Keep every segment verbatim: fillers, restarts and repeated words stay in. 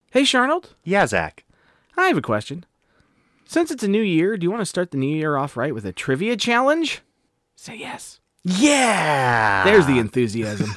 Hey, Sharnold. Yeah, Zach. I have a question. Since it's a new year, do you want to start the new year off right with a trivia challenge? Say yes. Yeah! There's the enthusiasm.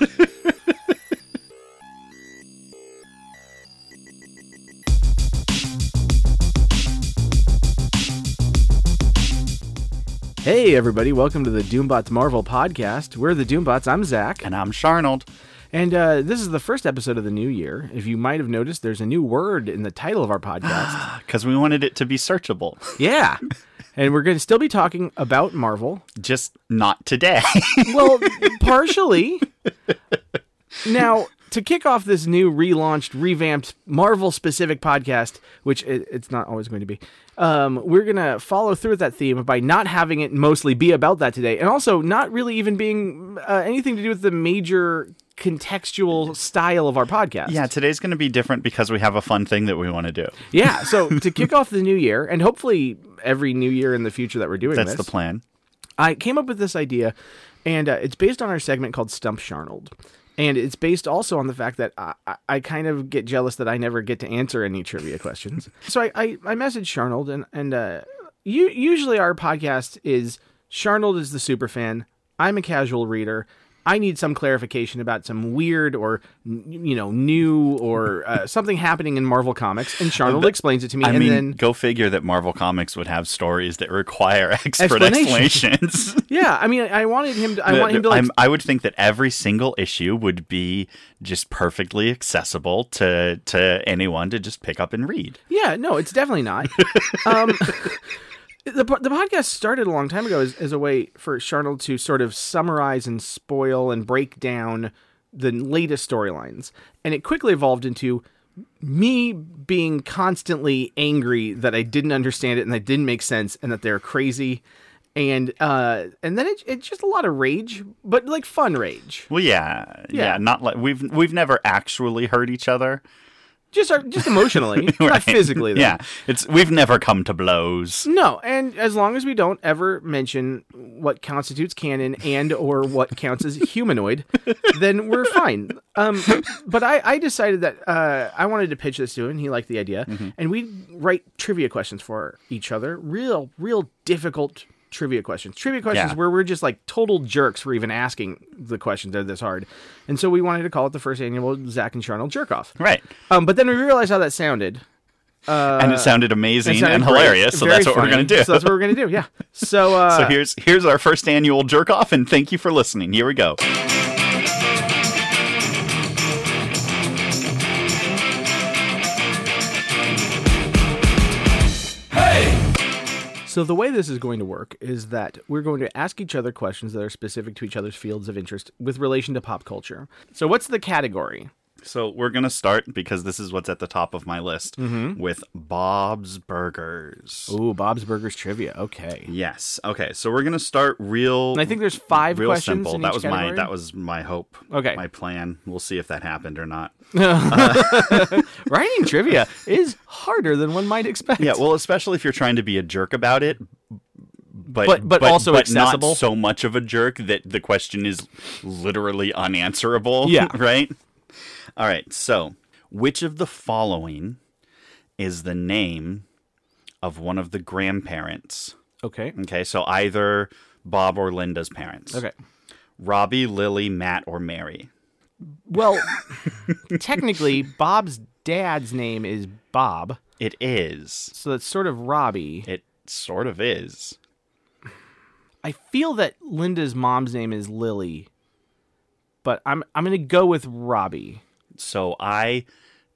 Hey, everybody. Welcome to the Doombots Marvel podcast. We're the Doombots. I'm Zach. And I'm Sharnold. And uh, this is the first episode of the new year. If you might have noticed, there's a new word in the title of our podcast. Because we wanted it to be searchable. Yeah. And we're going to still be talking about Marvel. Just not today. Well, partially. Now, to kick off this new relaunched, revamped Marvel-specific podcast, which it, it's not always going to be, um, we're going to follow through with that theme by not having it mostly be about that today, and also not really even being uh, anything to do with the major contextual style of our podcast. Yeah, today's going to be different because we have a fun thing that we want to do. Yeah, so to kick off the new year, and hopefully every new year in the future that we're doing That's this, the plan. I came up with this idea, and uh, it's based on our segment called Stump Sharnold. And it's based also on the fact that I, I, I kind of get jealous that I never get to answer any trivia questions. So I, I, I messaged Sharnold, and, and uh, you, usually our podcast is Sharnold is the superfan, I'm a casual reader, I need some clarification about some weird or, you know, new or uh, something happening in Marvel Comics, and Sharnold explains it to me. I and mean, then go figure that Marvel Comics would have stories that require expert Explanation. explanations. Yeah, I mean, I wanted him to, I want him to, like, I'm, I would think that every single issue would be just perfectly accessible to, to anyone to just pick up and read. Yeah, no, it's definitely not. um, the the podcast started a long time ago as, as a way for Sharnold to sort of summarize and spoil and break down the latest storylines. And it quickly evolved into me being constantly angry that I didn't understand it and that didn't make sense and that they're crazy. And uh, and then it, it's just a lot of rage, but like fun rage. Well, yeah, yeah, Yeah. not like we've we've never actually hurt each other. Just just emotionally, Right. not physically, though. Yeah, it's we've never come to blows. No, and as long as we don't ever mention what constitutes canon and or what counts as humanoid, then we're fine. Um, but I, I decided that uh, I wanted to pitch this to him, and he liked the idea, Mm-hmm. and we'd write trivia questions for each other, real, real difficult trivia questions. Trivia questions Yeah. where we're just like total jerks for even asking the questions. They're this hard. And so we wanted to call it the first annual Zach and Sharnold Jerk Off. Right. Um, but then we realized how that sounded. Uh, and it sounded amazing It sounded and great. hilarious, so Very that's what funny. we're going to do. So that's what we're going to do, yeah. So, uh, So here's here's our first annual jerk off, and thank you for listening. Here we go. So the way this is going to work is that we're going to ask each other questions that are specific to each other's fields of interest with relation to pop culture. So what's the category? So we're going to start, because this is what's at the top of my list, Mm-hmm. with Bob's Burgers. Ooh, Bob's Burgers trivia. Okay. Yes. Okay, so we're going to start real And I think there's five real questions simple. in That each was category. my that was my hope. Okay. My plan. We'll see if that happened or not. Writing trivia is harder than one might expect. Yeah, well, especially if you're trying to be a jerk about it. But, But- but also but accessible. not so much of a jerk that the question is literally unanswerable. Yeah. Right? All right, so which of the following is the name of one of the grandparents? Okay. Okay, so either Bob or Linda's parents. Okay. Robbie, Lily, Matt, or Mary. Well, technically, Bob's dad's name is Bob, It is. so that's sort of Robbie. It sort of is. I feel that Linda's mom's name is Lily, but I'm I'm going to go with Robbie. So I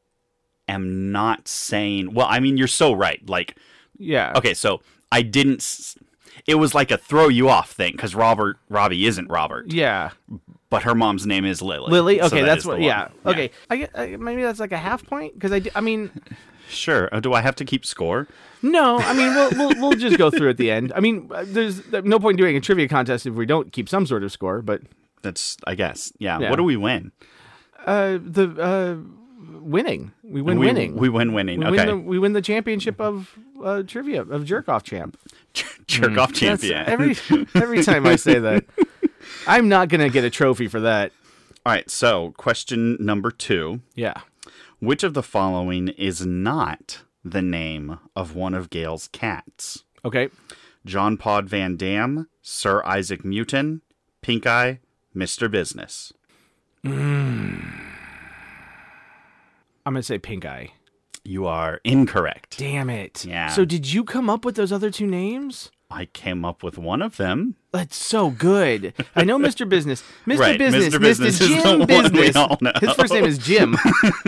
am not saying... Well, I mean, you're so right. Like, Yeah. okay, so I didn't... s- It was like a throw you off thing, because Robert Robbie isn't Robert, Yeah. but her mom's name is Lily. Lily? So Okay, that that's is the what... one. Yeah. Okay. I get, I, maybe that's like a half point? Because I, di- I mean... Sure. Uh, Do I have to keep score? No, I mean, we'll, we'll, we'll just go through at the end. I mean, uh, there's no point doing a trivia contest if we don't keep some sort of score, but... That's, I guess. Yeah. Yeah. What do we win? Uh, the... Uh, winning. We win we, winning. We win winning. We Okay. win the, we win the championship of uh, trivia, of Jerk-Off Champ. Jerk off That's- champion. every every time I say that, I'm not going to get a trophy for that. All right. So, question number two. Yeah. Which of the following is not the name of one of Gale's cats? Okay. John Pod Van Dam, Sir Isaac Newton, Pink Eye, Mister Business. Mm. I'm going to say Pink Eye. You are incorrect. Damn it. Yeah. So did you come up with those other two names? I came up with one of them. That's so good. I know Mister Business. Mister Right, Business. Mister Business Mister is Jim the one we Business. all know. His first name is Jim.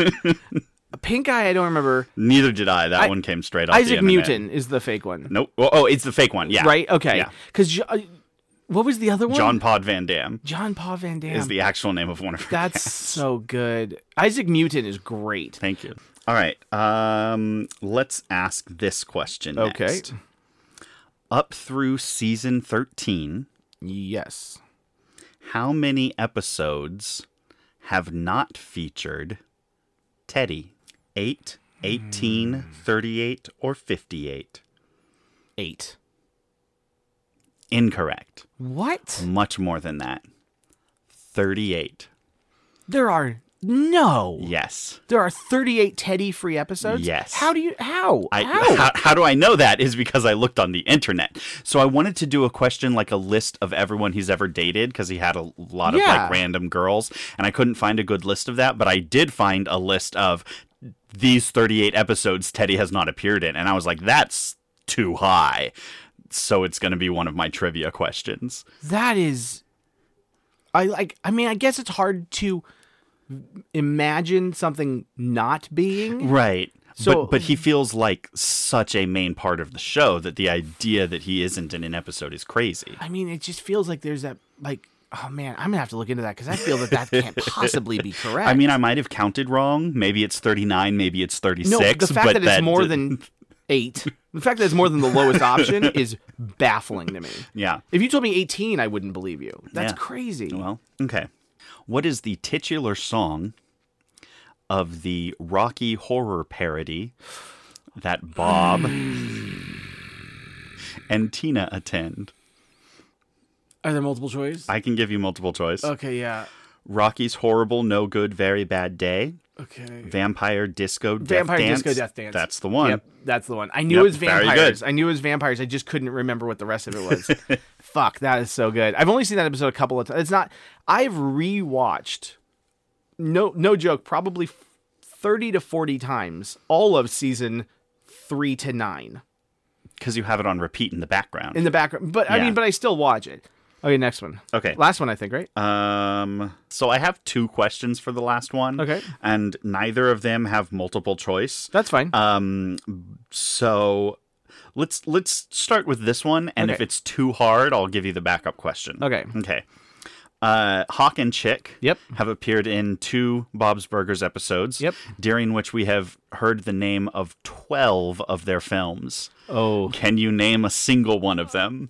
Pink Eye, I don't remember. Neither did I. That I- one came straight off Isaac the internet. Newton is the fake one. Nope. Oh, oh, it's the fake one. Yeah. Right? Okay. Yeah. Because what was the other one? John Pod Van Dam John Paul Van Dam. is the actual name of one of her That's cats. so good. Isaac Newton is great. Thank you. All right. Um, let's ask this question Okay. next. Up through season thirteen, Yes. how many episodes have not featured Teddy? eight, eighteen, thirty-eight, or fifty-eight? Eight. Incorrect. What? Much more than that. thirty-eight. There are no. Yes. There are thirty-eight Teddy free episodes? Yes. How do you how? I, how? how? How do I know that is because I looked on the internet. So I wanted to do a question like a list of everyone he's ever dated because he had a lot of Yeah. like random girls and I couldn't find a good list of that, but I did find a list of these thirty-eight episodes Teddy has not appeared in and I was like that's too high. So it's going to be one of my trivia questions. That is I like I mean I guess it's hard to imagine something not being. Right. So- but but he feels like such a main part of the show that the idea that he isn't in an episode is crazy. I mean it just feels like there's that like oh man, I'm going to have to look into that cuz I feel that that can't possibly be correct. I mean, I might have counted wrong. Maybe it's thirty-nine, maybe it's thirty-six. no, the fact but that it's more than eight. The fact that it's more than the lowest option is baffling to me. Yeah. If you told me eighteen, I wouldn't believe you. That's Yeah. crazy. Well, okay. What is the titular song of the Rocky Horror parody that Bob and Tina attend? Are there multiple choice? I can give you multiple choice. Okay, yeah. Rocky's Horrible, No Good, Very Bad Day. Okay. Vampire Disco Death Vampire Dance. Disco Death Dance. That's the one. Yep, that's the one. I knew Yep, it was very vampires. good. I knew it was vampires. I just couldn't remember what the rest of it was. Fuck, that is so good. I've only seen that episode a couple of times. It's not. I've rewatched. No, no joke. Probably thirty to forty times all of season three to nine Because you have it on repeat in the background. in the background. But I Yeah. mean, but I still watch it. Okay, next one. Okay. Last one, I think. Right. Um, so I have two questions for the last one. Okay. And neither of them have multiple choice. That's fine. Um, so let's let's start with this one, and if Okay. it's too hard, I'll give you the backup question. Okay. Okay. Uh, Hawk and Chick Yep. have appeared in two Bob's Burgers episodes. Yep. During which we have heard the name of twelve of their films. oh. Can you name a single one of them?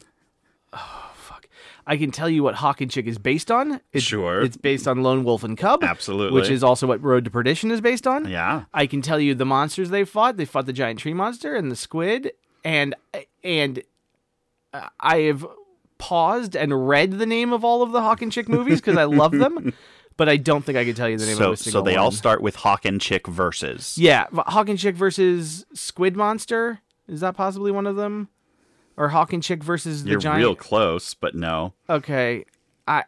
I can tell you what Hawk and Chick is based on. It's, Sure. It's based on Lone Wolf and Cub. Absolutely. Which is also what Road to Perdition is based on. Yeah. I can tell you the monsters they fought. They fought the giant tree monster and the squid. And and uh, I have paused and read the name of all of the Hawk and Chick movies because I love them. But I don't think I can tell you the name So of a single so they one. all start with Hawk and Chick versus. Yeah. Hawk and Chick versus Squid Monster. Is that possibly one of them? Or Hawk and Chick versus the You're giant... real close, but no. Okay. I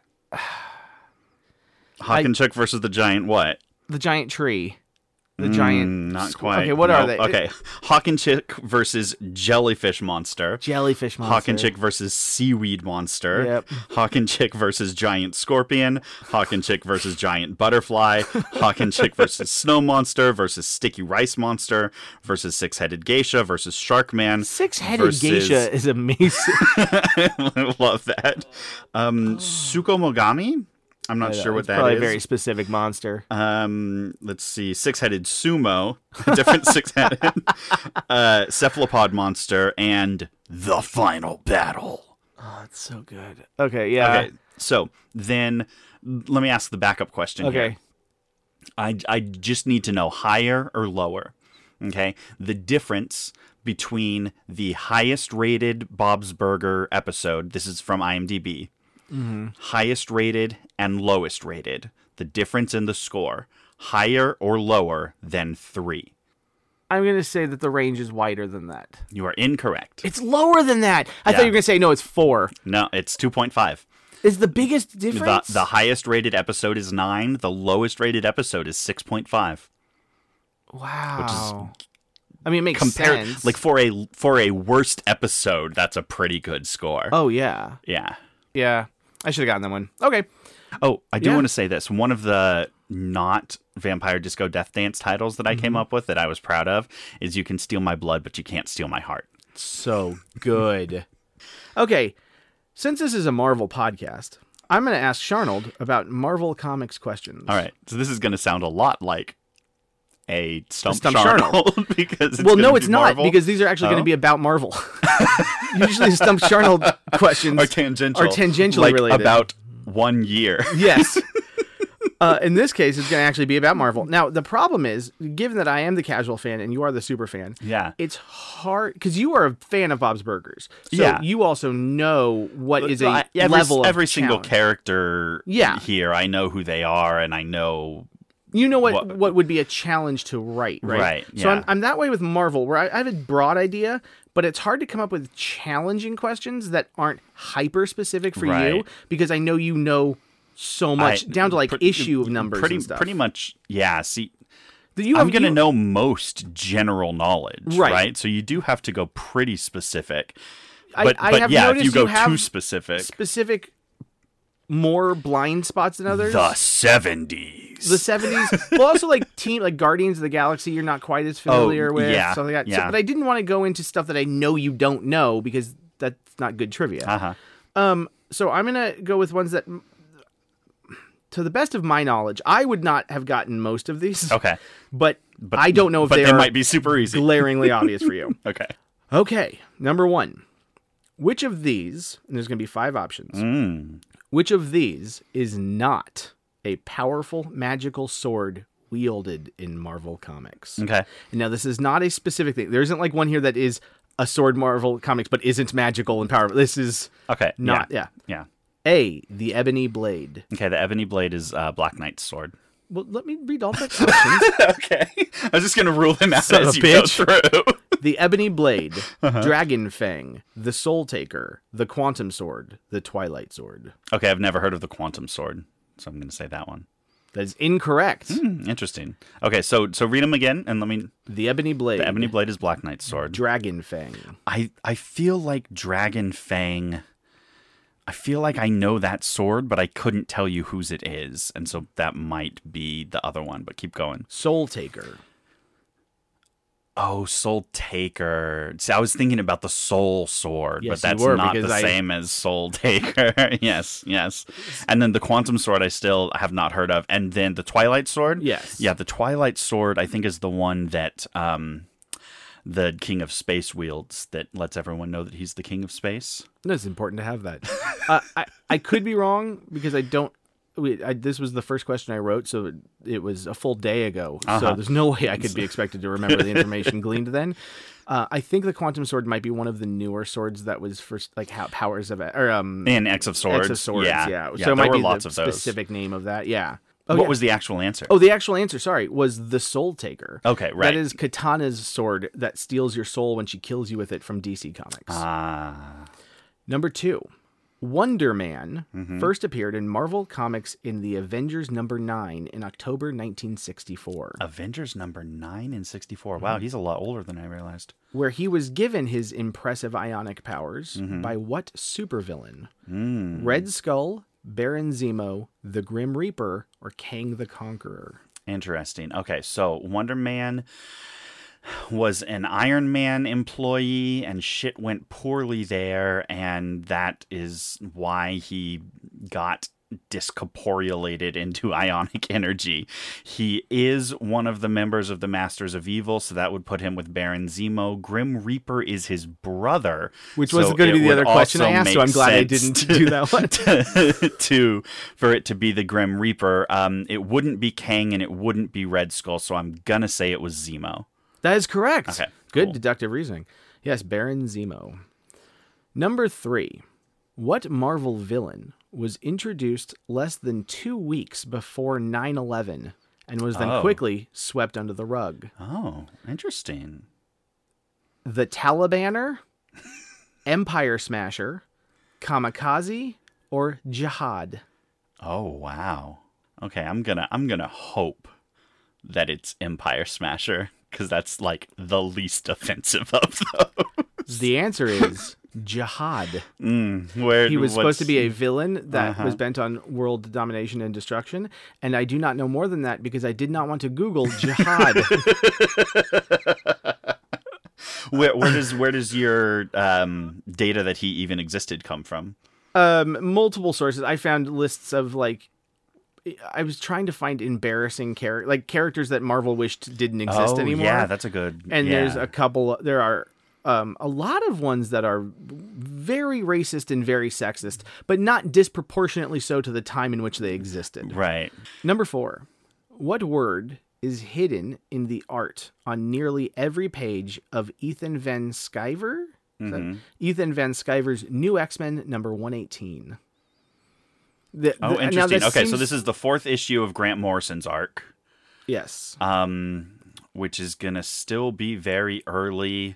Hawk and Chick versus the giant what? The giant tree. The giant... Mm, not squ- quite. Okay, what are No, they? Okay. Hawk and Chick versus Jellyfish Monster. Jellyfish monster. Hawk and Chick versus Seaweed Monster. Yep. Hawk and Chick versus Giant Scorpion. Hawk and Chick versus Giant Butterfly. Hawk and Chick versus Snow Monster versus Sticky Rice Monster versus Six-Headed Geisha versus Sharkman. Six-headed versus- geisha is amazing. I love that. Um, Tsukomogami? I'm not sure what It's that probably is. a very specific monster. Um, let's see, six-headed sumo, different six-headed, uh, cephalopod monster, and the final battle. Oh, it's so good. Okay, yeah. Okay, so then let me ask the backup question Okay. here. I, I just need to know higher or lower. Okay, the difference between the highest rated Bob's Burger episode. This is from IMDb. Mm-hmm. Highest rated and lowest rated. The difference in the score. higher or lower than three? I'm going to say that the range is wider than that. You are incorrect. It's lower than that. I Yeah. thought you were going to say, no, it's four. No, it's two point five. Is the biggest The, difference? the highest rated episode is nine. The lowest rated episode is six point five. Wow. I mean, it makes Compare, sense. like for a for a worst episode, that's a pretty good score. Oh, yeah. Yeah. Yeah. I should have gotten that one. Okay. Oh, I do Yeah. want to say this. One of the not Vampire Disco Death Dance titles that I came up with that I was proud of is You Can Steal My Blood, but You Can't Steal My Heart. So good. Okay. Since this is a Marvel podcast, I'm going to ask Sharnold about Marvel Comics questions. All right. So this is going to sound a lot like a Stump, Stump Sharnold because it's Well, gonna no, be it's not, Marvel. because these are actually going Oh. to be about Marvel. Usually Stump Sharnold questions are tangential. are tangentially like related. about one year. Yes. Uh, in this case, it's going to actually be about Marvel. Now, the problem is, given that I am the casual fan and you are the super fan, Yeah. it's hard because you are a fan of Bob's Burgers. So Yeah. you also know what is a I- every, level of every single challenge. character Yeah. here, I know who they are, and I know. You know what, What- what would be a challenge to write, right? Right, So yeah. I'm, I'm that way with Marvel, where I, I have a broad idea, but it's hard to come up with challenging questions that aren't hyper specific for you Right. because I know you know so much, I- down to like pre- issue of numbers Pretty, and stuff. pretty much, yeah. See, That you I'm have- going to you- know most general knowledge, Right. right. So you do have to go pretty specific. I- But, I but have yeah, if noticed you go you have too specific, specific more blind spots than others. the seventies. The seventies, well, also like team, like Guardians of the Galaxy, you're not quite as familiar Oh, with. yeah, Stuff like that. So- yeah. but I didn't want to go into stuff that I know you don't know because that's not good trivia. Uh-huh. Um, so I'm gonna go with ones that, to the best of my knowledge, I would not have gotten most of these. Okay. but, But I don't know if but they, they are might be super easy. glaringly obvious for you. Okay. Okay, number one. Which of these? And there's gonna be five options. Mm. Which of these is not a powerful magical sword wielded in Marvel Comics? Okay. And now, this is not a specific thing. There isn't like one here that is a sword Marvel Comics but isn't magical and powerful. This is Okay. not, yeah. Yeah. A, the Ebony Blade. Okay. The Ebony Blade is uh, Black Knight's sword. Well, let me read all the options. Okay. I was just going to rule them out Son of as a you go bitch. through. The Ebony Blade, Uh-huh. Dragon Fang, the Soul Taker, the Quantum Sword, the Twilight Sword. Okay. I've never heard of the Quantum Sword, so I'm going to say that one. That is incorrect. Hmm, interesting. Okay. So so read them again and let me. The Ebony Blade. The Ebony Blade is Black Knight's sword. Dragon Fang. I, I feel like Dragon Fang. I feel like I know that sword, but I couldn't tell you whose it is. And so that might be the other one, but keep going. Soul Taker. Oh, Soul Taker. See, I was thinking about the Soul Sword, Yes, but you that's were, not because the I- same as Soul Taker. yes, yes. And then the Quantum Sword I still have not heard of. And then the Twilight Sword? Yes. Yeah, the Twilight Sword I think is the one that um, the King of Space wields that lets everyone know that he's the King of Space. No, it's important to have that. uh, I, I could be wrong because I don't. We, I, this was the first question I wrote, so it, it was a full day ago. So Uh-huh. there's no way I could be expected to remember the information gleaned then. Uh, I think the Quantum Sword might be one of the newer swords that was first, like how powers of or um And X of Swords. X of Swords. Yeah, Yeah, so yeah it there might were be lots the of those. specific name of that. Yeah. Oh, What yeah. was the actual answer? Oh, the actual answer, sorry, was the Soul Taker. Okay, right. That is Katana's sword that steals your soul when she kills you with it from D C Comics. Ah. Number two, Wonder Man Mm-hmm. first appeared in Marvel Comics in the Avengers number nine in October nineteen sixty-four, Avengers number nine and sixty-four. Mm-hmm. Wow, he's a lot older than I realized. where he was given his impressive ionic powers Mm-hmm. by what supervillain? Mm. Red Skull, Baron Zemo, the Grim Reaper, or Kang the Conqueror? Interesting. Okay, so Wonder Man was an Iron Man employee and shit went poorly there, and that is why he got discorporealated into ionic energy. He is one of the members of the Masters of Evil, so that would put him with Baron Zemo. Grim Reaper is his brother, Which so was going to it be the would other question I also asked, so make I'm glad I sense didn't do that one. to, to for it to be the Grim Reaper. Um, it wouldn't be Kang and it wouldn't be Red Skull, so I'm gonna say it was Zemo. That is correct. Okay, Good cool. deductive reasoning. Yes, Baron Zemo. Number three. What Marvel villain was introduced less than two weeks before nine eleven and was then Oh. quickly swept under the rug. Oh, interesting. The Talibaner, Empire Smasher, Kamikaze, or Jihad? Oh, wow. Okay, I'm gonna I'm gonna hope that it's Empire Smasher, because that's like the least offensive of those. The answer is Jihad. Mm, where He was what's- supposed to be a villain that Uh-huh. was bent on world domination and destruction, and I do not know more than that because I did not want to Google Jihad. Where, where does where does your um, data that he even existed come from? um, multiple sources. I found lists of like. I was trying to find embarrassing character, like characters that Marvel wished didn't exist oh, anymore. yeah, that's a good. And yeah. there's a couple. There are um, a lot of ones that are very racist and very sexist, but not disproportionately so to the time in which they existed. right. Number four. What word is hidden in the art on nearly every page of Ethan Van Sciver? Is that- Mm-hmm. Ethan Van Sciver's New X-Men number one eighteen. The, Oh, the- now interesting. this Okay, so seems- this is the fourth issue of Grant Morrison's arc, Yes. um, which is gonna still be very early.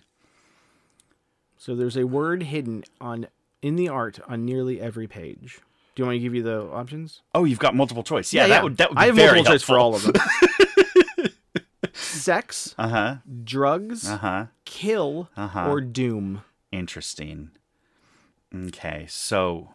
So there's a word hidden on in the art on nearly every page. Do you want me to give you the options? Oh, you've got multiple choice. Yeah, that would that would be I have very multiple choice for helpful. all of them. Sex, Uh huh. drugs, Uh huh. kill, Uh-huh. or doom. Interesting. Okay, so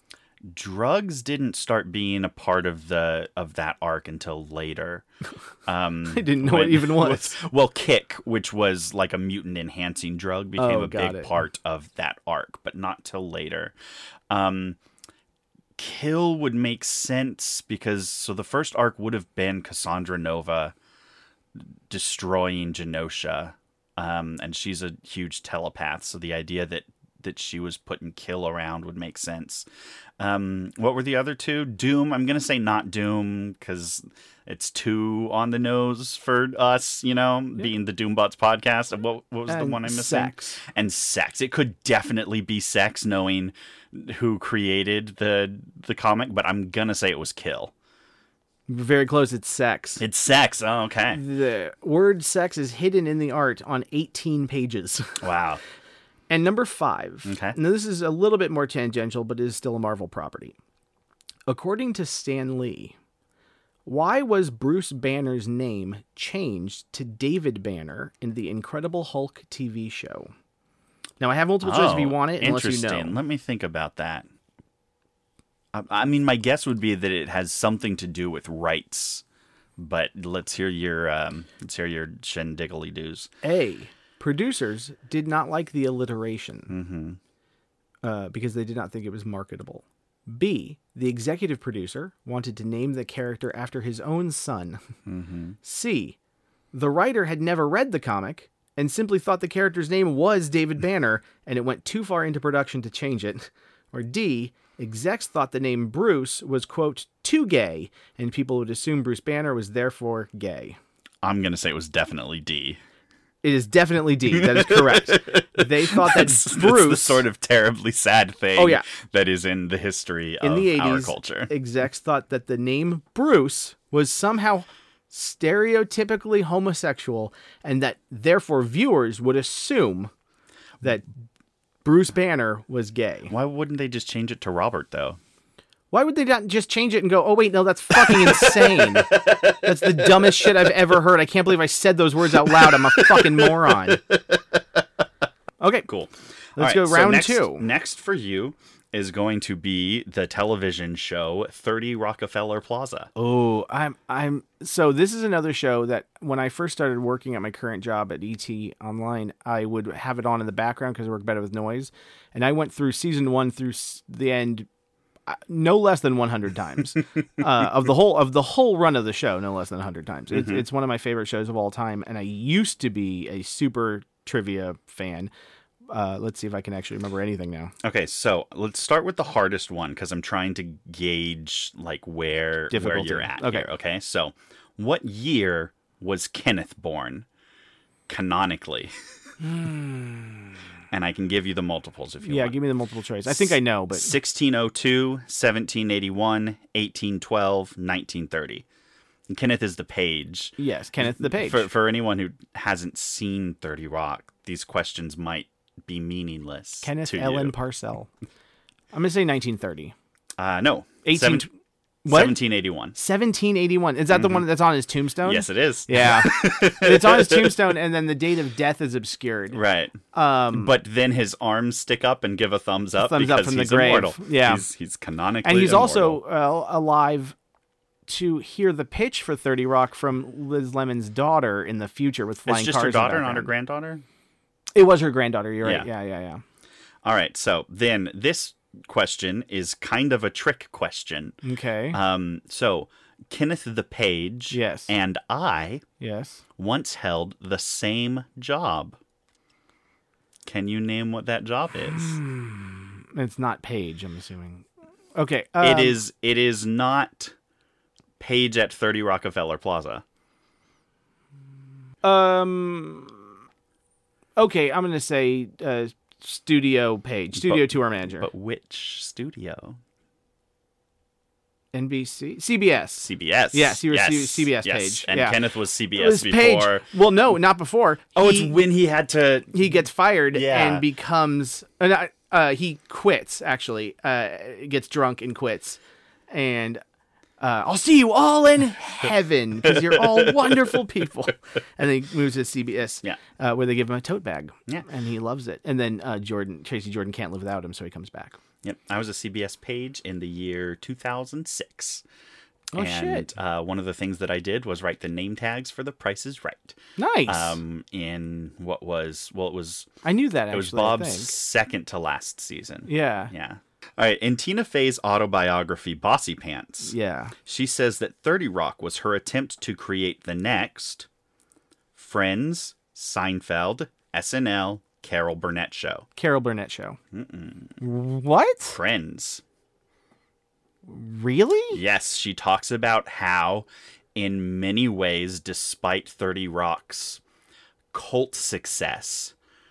drugs didn't start being a part of the of that arc until later. Um, I didn't know when- it even was. Well, Kick, which was like a mutant enhancing drug, became Oh, a got big it. part of that arc, but not till later. Um, Kill would make sense because so the first arc would have been Cassandra Nova destroying Genosha, um, and she's a huge telepath. So the idea that that she was putting Kill around would make sense. Um, what were the other two? Doom. I'm gonna say not Doom because it's too on the nose for us. You know, being the Doombots podcast. And What, what was the And one I missing? sex. And sex. It could definitely be sex, knowing who created the the comic. But I'm gonna say it was Kill. Very close. It's sex. It's sex. Oh, okay. The word sex is hidden in the art on eighteen pages. Wow. And number five. Okay. Now, this is a little bit more tangential, but is still a Marvel property. According to Stan Lee, why was Bruce Banner's name changed to David Banner in the Incredible Hulk T V show? Now, I have multiple choice if you want it, unless you interesting. know. Let me think about that. I, I mean, my guess would be that it has something to do with rights, but let's hear your um, let's hear your shindiggly doos. A. Producers did not like the alliteration uh, because they did not think it was marketable. B. The executive producer wanted to name the character after his own son. C. The writer had never read the comic and simply thought the character's name was David Banner, and it went too far into production to change it. Or D. Execs thought the name Bruce was, quote, too gay, and people would assume Bruce Banner was therefore gay. I'm gonna say it was definitely D. It is definitely D. That is correct. They thought that That's, Bruce, that's the sort of terribly sad thing. Oh, yeah. that is in the history in of the our eighties, culture. execs thought that the name Bruce was somehow stereotypically homosexual, and that therefore viewers would assume that Bruce Banner was gay. Why wouldn't they just change it to Robert though? Why would they not just change it and go, oh, wait, no, that's fucking insane. That's the dumbest shit I've ever heard. I can't believe I said those words out loud. I'm a fucking moron. Okay, Cool. Let's All go so round next, two. Next for you is going to be the television show thirty Rockefeller Plaza. Oh, I'm I'm so this is another show that when I first started working at my current job at E T Online, I would have it on in the background because I work better with noise. And I went through season one through s- the end uh, no less than one hundred times uh, of the whole of the whole run of the show, no less than one hundred times. It's it's one of my favorite shows of all time, and I used to be a super trivia fan. Uh, let's see if I can actually remember anything now. Okay, so let's start with the hardest one because I'm trying to gauge like where where Difficulty. you're at Okay. here. Okay, so what year was Kenneth born canonically? And I can give you the multiples if you Yeah, want. give me the multiple choice. I think I know, but sixteen oh two, seventeen eighty-one, eighteen twelve, nineteen thirty. Kenneth is the page. Yes, Kenneth the page. For for anyone who hasn't seen thirty Rock, these questions might be meaningless. Kenneth to Ellen you. Parcell. I'm gonna say nineteen thirty. Uh, no. eighteen. Seven, What? seventeen eighty-one. seventeen eighty-one. Is that the one that's on his tombstone? Yes, it is. Yeah. It's on his tombstone, and then the date of death is obscured. Right. Um, But then his arms stick up and give a thumbs up thumbs up because from the he's grave. immortal. Yeah. He's, he's canonically and he's immortal. also uh, alive to hear the pitch for thirty Rock from Liz Lemon's daughter in the future with flying It's just cars. her in the daughter, not her background. granddaughter? It was her granddaughter. You're right. Yeah. Yeah, yeah, yeah. All right. So then this question is kind of a trick question. Okay. Um, so Kenneth the Page Yes. and I yes. once held the same job. Can you name what that job is? It's not Paige, I'm assuming. Okay. Um, it is. It is not Page at thirty Rockefeller Plaza. Um. Okay, I'm gonna say uh, Studio Page, Studio But- Tour Manager, But which studio? N B C, C B S. C B S. Yes, you were yes. C- CBS yes. Page. And Yeah. Kenneth was C B It S was before. Page. Well, no, not before. Oh, He- it's when he had to. he gets fired Yeah. and becomes uh, not- uh, he quits actually uh, gets drunk and quits and uh, I'll see you all in heaven because you're all wonderful people, and then he moves to C B S Yeah. uh, where they give him a tote bag, Yeah. and he loves it, and then uh, Jordan Tracy Jordan can't live without him, so he comes back. Yep, I was a C B S Page in the year two thousand six. Oh, and, shit. Uh, one of the things that I did was write the name tags for The Price is Right. Nice. Um, in what was well, it was I knew that actually. it was I Bob's think. second to last season. Yeah. Yeah. All right. In Tina Fey's autobiography, Bossy Pants, Yeah. she says that thirty Rock was her attempt to create the next Friends, Seinfeld, S N L, Carol Burnett show. Carol Burnett show. Mm-mm. What? Friends. Really? Yes, she talks about how, in many ways, despite thirty Rock's cult success,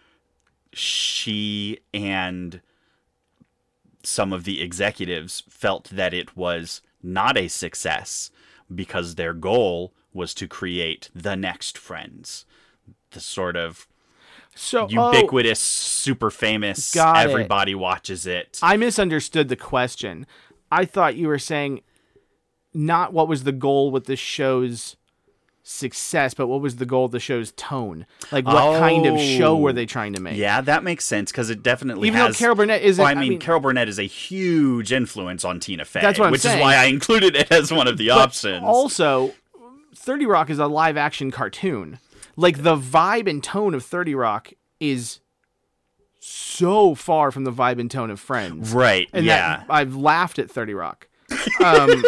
she and some of the executives felt that it was not a success because their goal was to create the next Friends. The sort of So ubiquitous, super famous, Got it. everybody watches it. I misunderstood the question. I thought you were saying not what was the goal with the show's success, but what was the goal of the show's tone? Like, what kind of show were they trying to make? Yeah, that makes sense because it definitely Even has. though Carol Burnett isn't. Well, I I mean, mean, Carol Burnett is a huge influence on Tina Fey. That's what I'm which saying. is why I included it as one of the but options. Also, thirty Rock is a live action cartoon. Like, the vibe and tone of thirty Rock is so far from the vibe and tone of Friends. right? And yeah. that, I've laughed at thirty Rock. Um,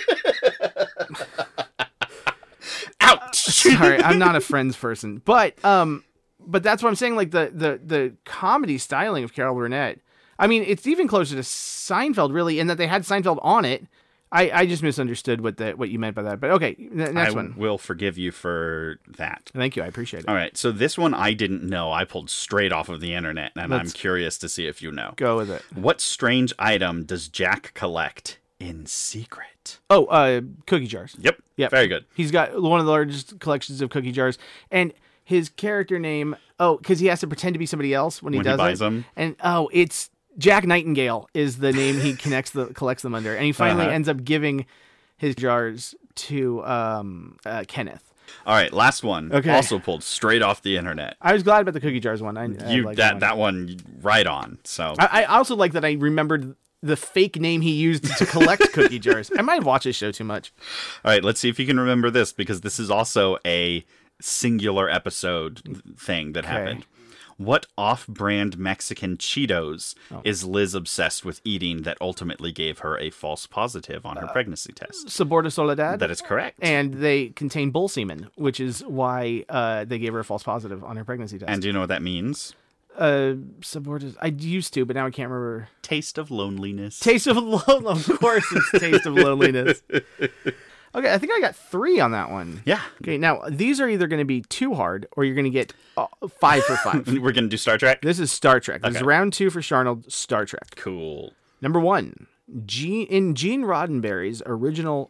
Ouch! sorry, I'm not a Friends person, but um, but that's what I'm saying. Like the the the comedy styling of Carol Burnett. I mean, it's even closer to Seinfeld, really, in that they had Seinfeld on it. I, I just misunderstood what the what you meant by that. But okay, n- next I one. will forgive you for that. Thank you, I appreciate it. All right, so this one I didn't know. I pulled straight off of the internet, and I'm Let's- curious to see if you know. Go with it. What strange item does Jack collect in secret? Oh, uh, cookie jars. Yep. Yep. Very good. He's got one of the largest collections of cookie jars, and his character name. Oh, because he has to pretend to be somebody else when he When he does buys it. them. And oh, it's Jack Nightingale is the name he connects the collects them under, and he finally Uh-huh. ends up giving his jars to um, uh, Kenneth. All right, last one. Okay. Also pulled straight off the internet. I was glad about the cookie jars one. I, I You like that one. that one right on. So I, I also like that I remembered the fake name he used to collect cookie jars. I might have watched this show too much. all right, let's see if you can remember this because this is also a singular episode thing that Okay. happened. What off-brand Mexican Cheetos Oh. is Liz obsessed with eating that ultimately gave her a false positive on her Uh, pregnancy test? Sabor de Soledad. That is correct. And they contain bull semen, which is why uh, they gave her a false positive on her pregnancy test. And do you know what that means? uh, Sabor de... I used to, but now I can't remember. Taste of loneliness. Taste of Lon- Of course, it's Taste of Loneliness. Okay, I think I got three on that one. Yeah. Okay, now these are either going to be too hard, or you're going to get uh, five for five. We're going to do Star Trek? This is Star Trek. This is Okay. round two for Sharnold, Star Trek. Cool. Number one, Gene, in Gene Roddenberry's original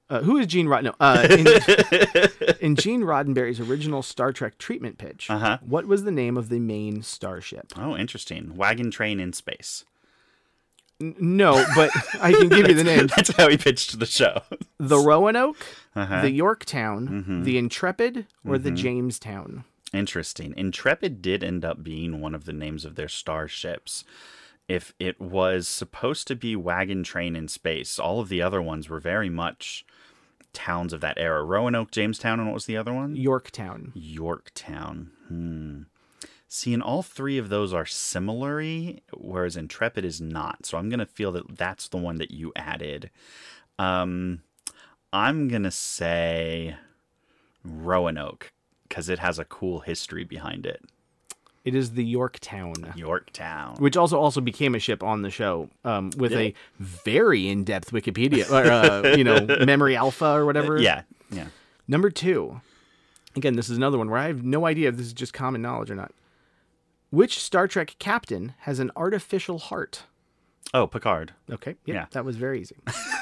Uh, who is Gene Rod? No, uh, in, in Gene Roddenberry's original Star Trek treatment pitch, Uh-huh. what was the name of the main starship? Oh, interesting. Wagon Train in Space. N- no, but I can give you the name. That's how he pitched the show. The Roanoke, Uh-huh. the Yorktown, Mm-hmm. the Intrepid, or the Jamestown? Interesting. Intrepid did end up being one of the names of their starships. If it was supposed to be Wagon Train in Space, all of the other ones were very much towns of that era. Roanoke, Jamestown, and what was the other one? Yorktown. Yorktown. Hmm. See, and all three of those are similar, whereas Intrepid is not. So I'm going to feel that that's the one that you added. Um, I'm going to say Roanoke, because it has a cool history behind it. It is the Yorktown. Yorktown. Which also also became a ship on the show, um, with a very in-depth Wikipedia, or uh, you know, Memory Alpha or whatever. Yeah, yeah. Number two. Again, this is another one where I have no idea if this is just common knowledge or not. Which Star Trek captain has an artificial heart? Oh, Picard. Okay, yep, Yeah. that was very easy.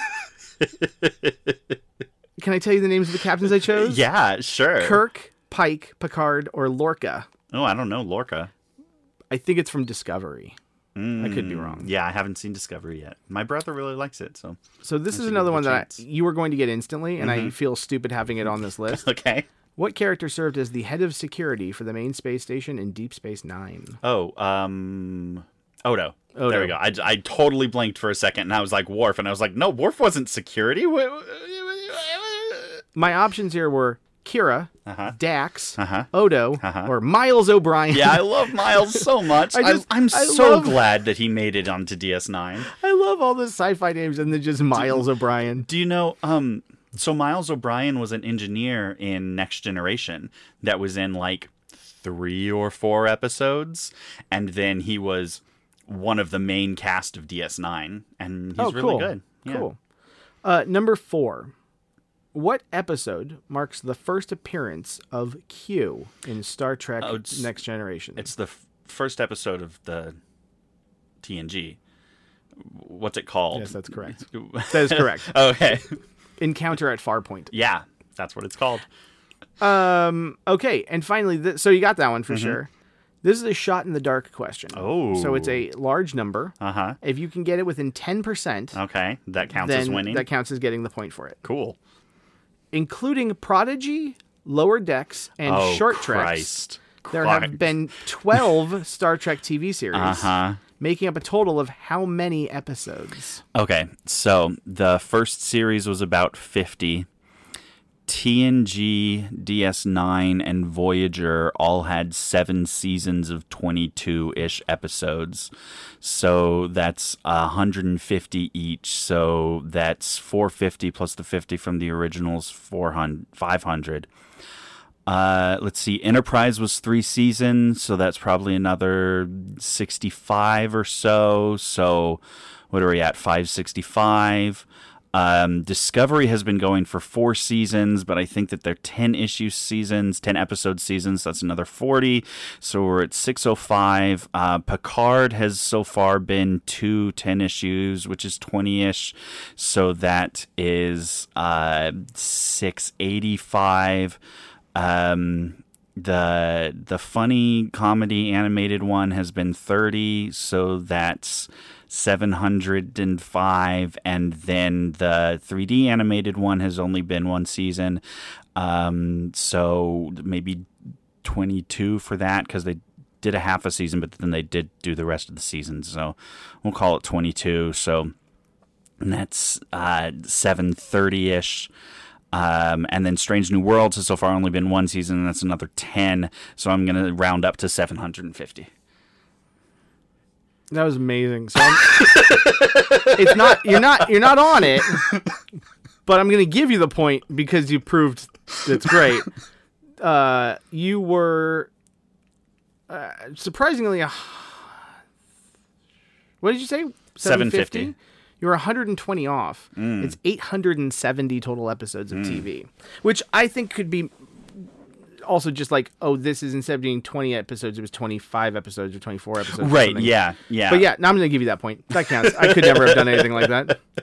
Can I tell you the names of the captains I chose? Yeah, sure. Kirk, Pike, Picard, or Lorca? Oh, I don't know, Lorca. I think it's from Discovery. I could be wrong. Yeah, I haven't seen Discovery yet. My brother really likes it, so. So this I is should another give it one a that I, chance. you were going to get instantly, and I feel stupid having it on this list. Okay. What character served as the head of security for the main space station in Deep Space Nine? Oh, um, Odo. Odo. There we go. I, I totally blinked for a second, and I was like, Worf, and I was like, no, Worf wasn't security. My options here were Kira, Uh-huh. Dax, Uh-huh. Odo, Uh-huh. or Miles O'Brien. Yeah, I love Miles so much. I just- I'm, I'm I so love- glad that he made it onto D S nine. I love all the sci-fi names and then just Miles O'Brien. Do you know, um, so Miles O'Brien was an engineer in Next Generation that was in like three or four episodes, and then he was one of the main cast of D S nine, and he's Oh, really cool. good. Yeah. Cool. Uh, number four. What episode marks the first appearance of Q in Star Trek Oh, it's- Next Generation? It's the f- first episode of the T N G. What's it called? Yes, that's correct. That is correct. Okay. Encounter at Farpoint. Yeah, that's what it's called. Um. Okay, and finally, th- so you got that one for sure. This is a shot in the dark question. Oh. So it's a large number. Uh-huh. If you can get it within ten percent, Okay, that counts then as winning. that counts as getting the point for it. Cool. Including Prodigy, Lower Decks, and Oh, Short Treks, Christ. there Christ. have been twelve Star Trek T V series, Uh-huh. making up a total of how many episodes? Okay, so the first series was about fifty. T N G, D S nine, and Voyager all had seven seasons of twenty-two-ish episodes. So that's one hundred fifty each. So that's four hundred fifty plus the fifty from the originals, four hundred, five hundred. Uh, let's see, Enterprise was three seasons, so that's probably another sixty-five or so. So what are we at, five sixty-five? Um, Discovery has been going for four seasons, but I think that they're ten-issue seasons, ten-episode seasons. That's another forty. So we're at six oh five. Uh, Picard has so far been two ten-issues, which is twenty-ish. So that is uh, six eighty-five. Um, the the funny comedy animated one has been thirty, so that's seven hundred five, and then the three D animated one has only been one season, um, so maybe twenty-two for that, because they did a half a season, but then they did do the rest of the season, so we'll call it twenty-two. So and that's uh, seven thirty-ish. Um, and then Strange New Worlds has so far only been one season, and that's another ten. So I'm going to round up to seven hundred fifty. That was amazing. So I'm, it's not you're not you're not on it, but I'm going to give you the point because you proved it's great. Uh, you were uh, surprisingly. Uh, what did you say? seven fifty. You were one hundred twenty off. Mm. It's eight hundred seventy total episodes of T V, which I think could be also just like, oh, this is instead of being twenty episodes, it was twenty-five episodes or twenty-four episodes. or Right, something. yeah, yeah. But yeah, now I'm going to give you that point. That counts. I could never have done anything like that.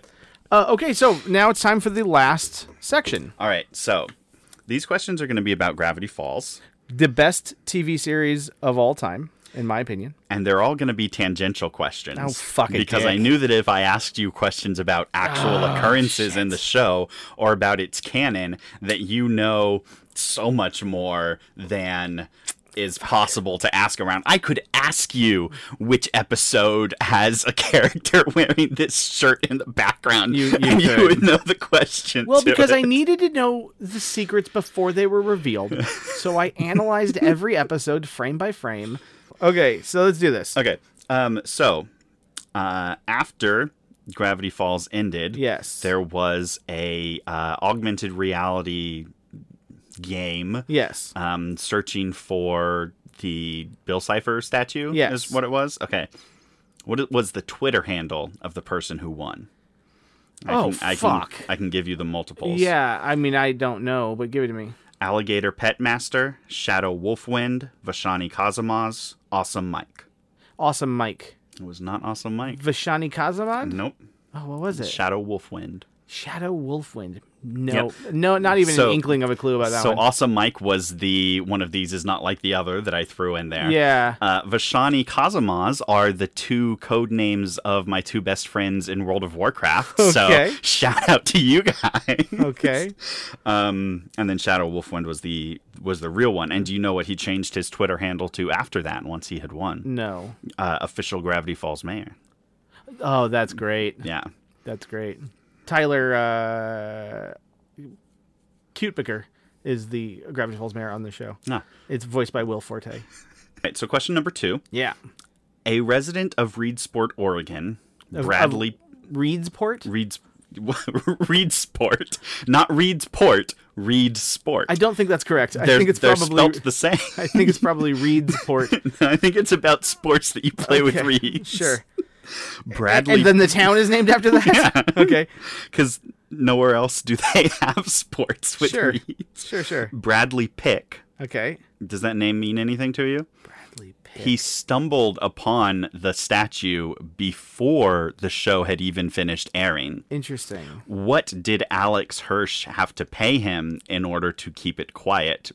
Uh, okay, so now it's time for the last section. All right, so these questions are going to be about Gravity Falls. The best T V series of all time, in my opinion. And they're all going to be tangential questions. Oh, fuck it, Because Dick. I knew that if I asked you questions about actual Oh, occurrences shit. in the show or about its canon, that you know so much more than is possible to ask around. I could ask you which episode has a character wearing this shirt in the background, You- you and could. you would know the question. Well, to because I it. needed to know the secrets before they were revealed. So I analyzed every episode frame by frame. Okay, so let's do this. Okay, um, so uh, after Gravity Falls ended, Yes. there was a uh, augmented reality game, Yes. um, searching for the Bill Cipher statue. Yes. Is what it was. Okay, what it- was the Twitter handle of the person who won? I Oh, can, I fuck. Can, I can give you the multiples. Yeah, I mean, I don't know, but give it to me. Alligator Pet Master, Shadow Wolfwind, Vashani Kazamaz, Awesome Mike. Awesome Mike. It was not Awesome Mike. Vashani Kazamad? Nope. Oh, what was it? Shadow Wolfwind. Shadow Wolfwind. No, Yep. no, not even So- an inkling of a clue about that So one. Awesome Mike was the one of these is not like the other that I threw in there. Yeah. Uh, Vashani Kazamaz are the two code names of my two best friends in World of Warcraft. Okay. So shout out to you guys. Okay. Um, and then Shadow Wolfwind was the was the real one. And do you know what he changed his Twitter handle to after that? Once he had won, No. uh, official Gravity Falls mayor. Oh, that's great. Yeah. That's great. Tyler uh, Cutebicker is the Gravity Falls mayor on the show. Ah. It's voiced by Will Forte. Right, so question number two. Yeah. A resident of Reedsport, Oregon, Of- Bradley Reedsport? Reed's Reedsport, not Reedsport, Reedsport. I don't think that's correct. I they're, think it's they're probably spelt the same. I think it's probably Reedsport. I think it's about sports that you play with Okay, reeds. Sure. Bradley, And then the town is named after that? Okay. because nowhere else do they have sports with Sure. reeds. Sure, sure. Bradley Pick. Okay. Does that name mean anything to you? Bradley Pitt. He stumbled upon the statue before the show had even finished airing. Interesting. What did Alex Hirsch have to pay him in order to keep it quiet?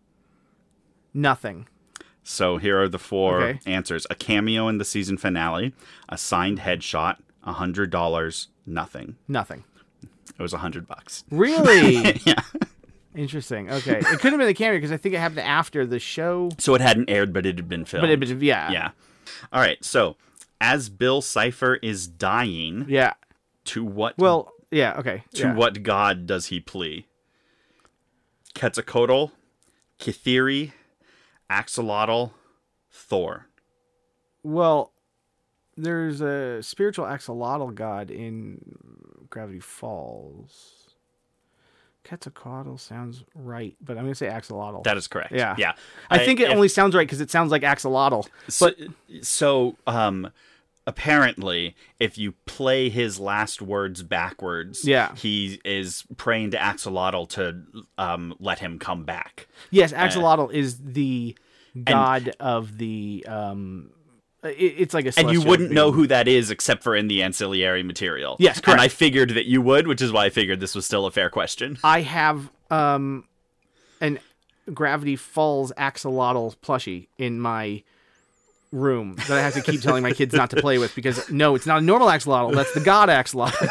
Nothing. So here are the four Okay. answers. A cameo in the season finale, a signed headshot, a hundred dollars, nothing. Nothing. It was a hundred bucks. Really? Yeah. Interesting. Okay. It could have been the camera because I think it happened after the show. So it hadn't aired, but it had been filmed. But it was, yeah. Yeah. All right. So as Bill Cipher is dying, Yeah. to what Well, yeah, okay. to yeah. what god does he plea? Quetzalcoatl, Kithiri, Axolotl, Thor. Well, there's a spiritual axolotl god in Gravity Falls. Quetzalcoatl sounds right, but I'm going to say axolotl. That is correct. Yeah. Yeah. I think it if- only sounds right because it sounds like axolotl. So, so um, apparently, if you play his last words backwards, Yeah. he is praying to Axolotl to um, let him come back. Yes, axolotl is the god of the. Um, it, it's like a. And you celestial wouldn't know being. who that is except for in the ancillary material. Yes, And correct. I figured that you would, which is why I figured this was still a fair question. I have um, an Gravity Falls axolotl plushie in my room that I have to keep telling my kids not to play with because no, it's not a normal axolotl. That's the god axolotl.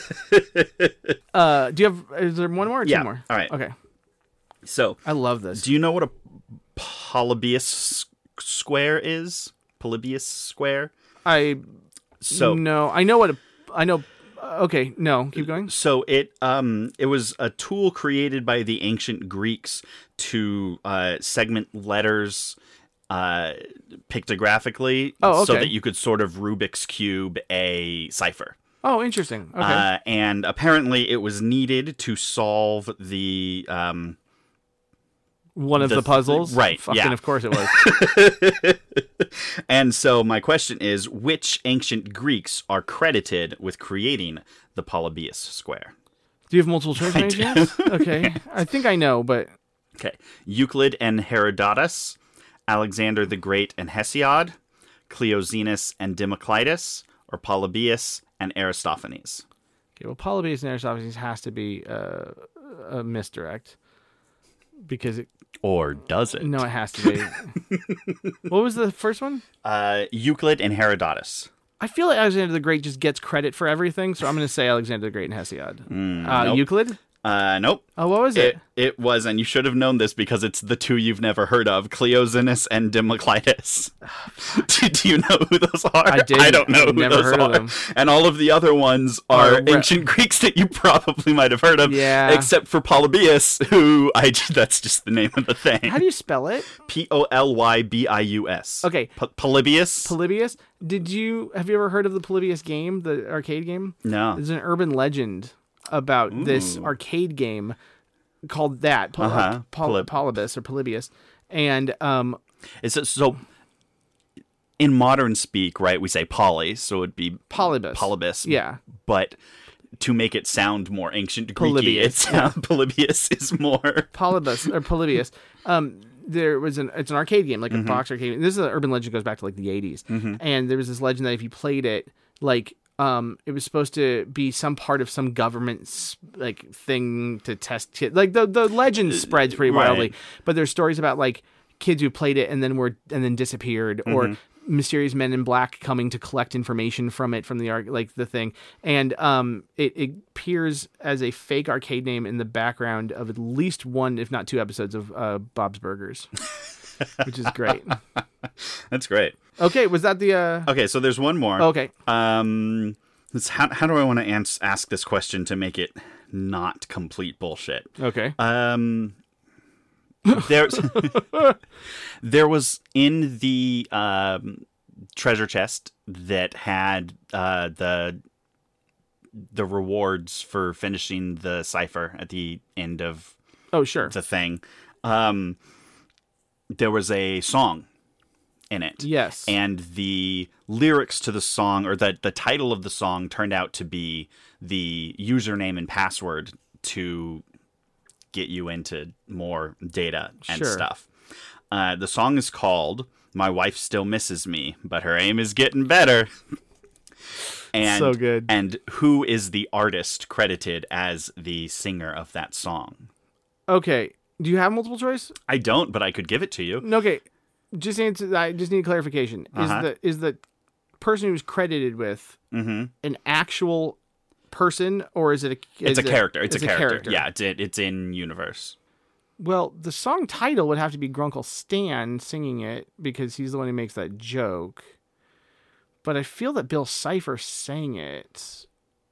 uh, do you have? Is there one more or two Yeah. more? All right. Okay. So, I love this. do you know what a Polybius square is? Polybius square? I So, no, I know what a. I know. uh, Okay, no, keep going. So it um it was a tool created by the ancient Greeks to uh, segment letters uh, pictographically, Oh, so okay. that you could sort of Rubik's cube a cipher. Oh, interesting. Okay. Uh, and apparently, it was needed to solve the um, One of the the, th- puzzles, right, Fucking, yeah. of course it was. And so my question is, which ancient Greeks are credited with creating the Polybius square? Do you have multiple choice? by any chance? Okay, I think I know, but Okay. Euclid and Herodotus, Alexander the Great and Hesiod, Cleoxenus and Democritus, or Polybius and Aristophanes. Okay, well, Polybius and Aristophanes has to be uh, a misdirect because it. Or does it? No, it has to be. What was the first one? Uh, Euclid and Herodotus. I feel like Alexander the Great just gets credit for everything, so I'm going to say Alexander the Great and Hesiod. Mm, uh, nope. Euclid? Uh, nope. Oh, what was it? It, it was, and you should have known this because it's the two you've never heard of, Cleoxenus and Democritus. do, do you know who those are? I didn't. I don't know I've who never those heard are. of them. And all of the other ones are Are re- ancient Greeks that you probably might have heard of. Yeah. Except for Polybius, who I that's just the name of the thing. How do you spell it? P O L Y B I U S. Okay. P- Polybius? Polybius? Did you have you ever heard of the Polybius game, the arcade game? No. There's an urban legend about Ooh. this arcade game called that, Poly- Uh-huh. Poly- Polyb- Polybus or Polybius. And um, Is it so? In modern speak, right? We say poly, so it'd be Polybus. Polybus. Yeah. But to make it sound more ancient Greeky, Polybius, it sound, Polybius is more. Polybus or Polybius. Um, there was an it's an arcade game, like a Mm-hmm. box arcade game. This is an urban legend goes back to like the eighties. Mm-hmm. And there was this legend that if you played it, like um, it was supposed to be some part of some government like thing to test kids. Like the the legend spreads pretty Right. wildly, but there's stories about like kids who played it and then were and then disappeared, or Mm-hmm. mysterious men in black coming to collect information from it from the arc like the thing. And um, it, it appears as a fake arcade name in the background of at least one, if not two, episodes of uh, Bob's Burgers, which is great. That's great. Okay, was that the? Uh... Okay, so there's one more. Okay. Um, let's, how how do I want to ans- ask this question to make it not complete bullshit? Okay. Um, there's there was in the um, treasure chest that had uh, the the rewards for finishing the cipher at the end of Oh, sure. the thing. Um, there was a song in it. Yes. And the lyrics to the song, or the, the title of the song, turned out to be the username and password to get you into more data and Sure. stuff. Uh, the song is called "My Wife Still Misses Me, but Her Aim Is Getting Better." And, So good. And who is the artist credited as the singer of that song? Okay. Do you have multiple choice? I don't, but I could give it to you. Okay. Just answer. I just need clarification. Is Uh-huh. the is the person who's credited with Mm-hmm. an actual person, or is it a? It's is a it- character. It's, a, character. Yeah, it's it, it's in universe. Well, the song title would have to be Grunkle Stan singing it because he's the one who makes that joke. But I feel that Bill Cipher sang it.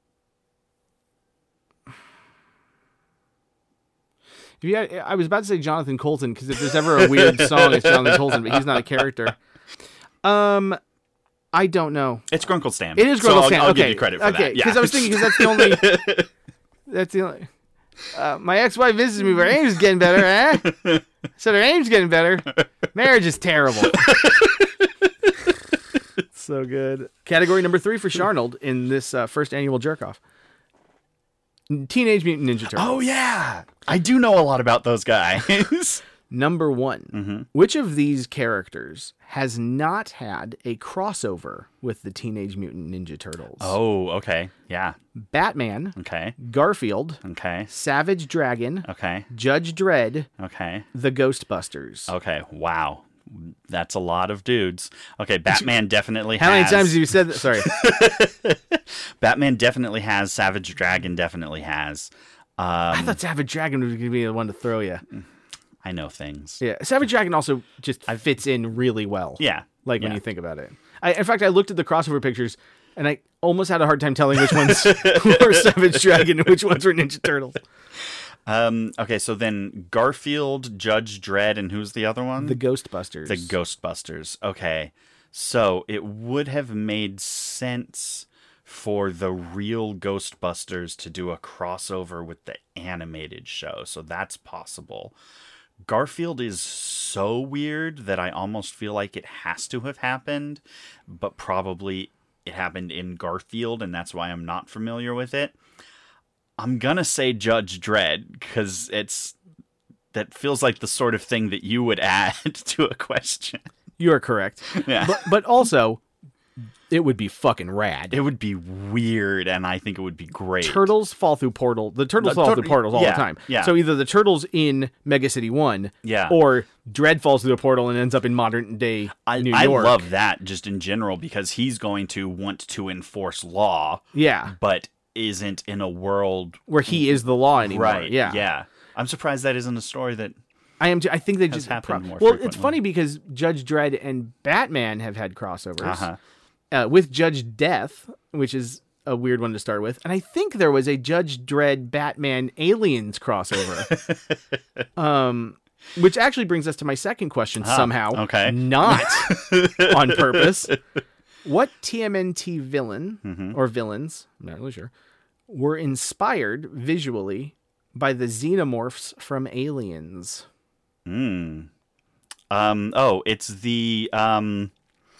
If you had, I was about to say Jonathan Colton because if there's ever a weird song, it's Jonathan Colton, but he's not a character. Um, I don't know. It's Grunkle Stan. It is Grunkle so I'll, Stan. I'll okay, give you credit for okay. that. Yeah, Because I was thinking because that's the only. That's the only. Uh, my ex-wife visits me. Her aim's getting better, eh? So her aim's getting better. Marriage is terrible. It's so good. Category number three for Sharnold in this uh, first annual jerk-off. Teenage Mutant Ninja Turtles. Oh yeah, I do know a lot about those guys. Number one. Mm-hmm. Which of these characters has not had a crossover with the Teenage Mutant Ninja Turtles? Oh, okay. Yeah. Batman, Okay. Garfield, Okay. Savage Dragon, Okay. Judge Dredd, Okay. the Ghostbusters. Okay. Wow. That's a lot of dudes. Okay, Batman definitely How has... many times have you said that? Sorry. Batman definitely has. Savage Dragon definitely has. Um, I thought Savage Dragon was going to be the one to throw you. I know things. Yeah, Savage Dragon also just fits in really well. Yeah. Like when yeah. you think about it. I, in fact, I looked at the crossover pictures and I almost had a hard time telling which ones were Savage Dragon and which ones were Ninja Turtles. Um, okay, so then Garfield, Judge Dredd, and who's the other one? The Ghostbusters. The Ghostbusters. Okay. So it would have made sense for the real Ghostbusters to do a crossover with the animated show. So that's possible. Garfield is so weird that I almost feel like it has to have happened, but probably it happened in Garfield, and that's why I'm not familiar with it. I'm gonna say Judge Dredd because it's that feels like the sort of thing that you would add to a question. You are correct. Yeah. But, but also, It would be fucking rad. It would be weird, and I think it would be great. Turtles fall through portal. The turtles The fall tur- through portals all yeah, the time. yeah. So either the turtles in Mega City One, Yeah. or Dredd falls through the portal and ends up in modern day I, New I York. love that just in general because he's going to want to enforce law, Yeah, but isn't in a world where he is the law anymore. right. Yeah, yeah. I'm surprised that isn't a story that. I am. Too, I think they just happened more well. It's frequently. funny because Judge Dredd and Batman have had crossovers Uh-huh. uh, with Judge Death, which is a weird one to start with, and I think there was a Judge Dredd Batman Aliens crossover. um, which actually brings us to my second question. Ah, somehow, okay. not on purpose. What T M N T villain Mm-hmm. or villains? I'm not really sure. Were inspired visually by the xenomorphs from Aliens. Mm. Um. Oh, it's the um.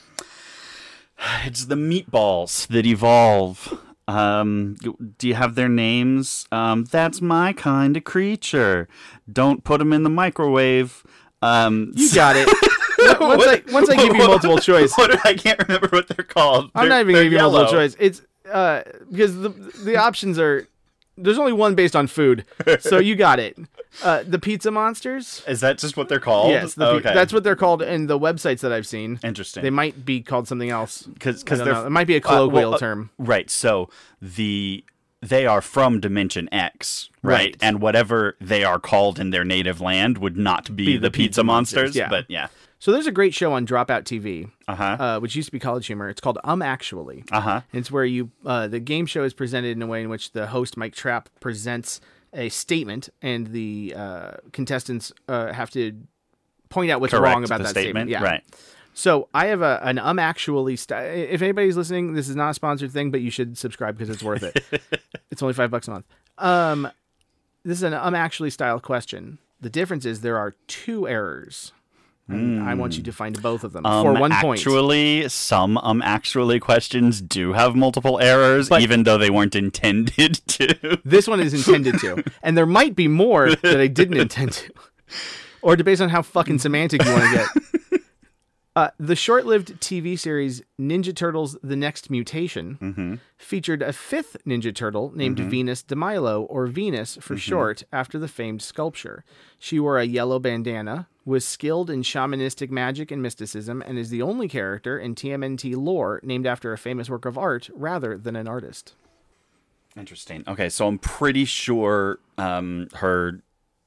It's the meatballs that evolve. Um. Do you have their names? Um. That's my kind of creature. Don't put them in the microwave. Um. You got it. once, I, once I give you multiple choice, What, I can't remember what they're called. I'm They're- not even they're going to give you multiple yellow. choice. It's uh, because the the options are there's only one based on food, so you got it. Uh, the Pizza Monsters. Is that just what they're called? Yes, the, okay. that's what they're called in the websites that I've seen. Interesting. They might be called something else. because I don't they're know. It might be a colloquial uh, well, uh, term. right? So the they are from Dimension X, right? Right. And whatever they are called in their native land would not be, Be the, the Pizza, Pizza Monsters. Monsters, yeah. But yeah, So there's a great show on Dropout T V, uh huh, uh, which used to be College Humor. It's called Um Actually. uh huh. It's where you uh, the game show is presented in a way in which the host Mike Trapp presents a statement, and the uh, contestants uh, have to point out what's Correct wrong about the that statement, Yeah. right? So I have a, an um actually. St- if anybody's listening, this is not a sponsored thing, but you should subscribe because it's worth it. It's only five bucks a month. Um, this is an um actually style question. The difference is there are two errors. And I want you to find both of them Um, for one point. Actually, some um actually questions do have multiple errors, But- even though they weren't intended to. This one is intended to, and there might be more that I didn't intend to, or based on how fucking semantic you want to get. Uh, the short-lived T V series Ninja Turtles: The Next Mutation Mm-hmm. featured a fifth Ninja Turtle named Venus de Milo, or Venus for Mm-hmm. short, after the famed sculpture. She wore a yellow bandana, was skilled in shamanistic magic and mysticism, and is the only character in T M N T lore named after a famous work of art rather than an artist. Interesting. Okay, so I'm pretty sure um, her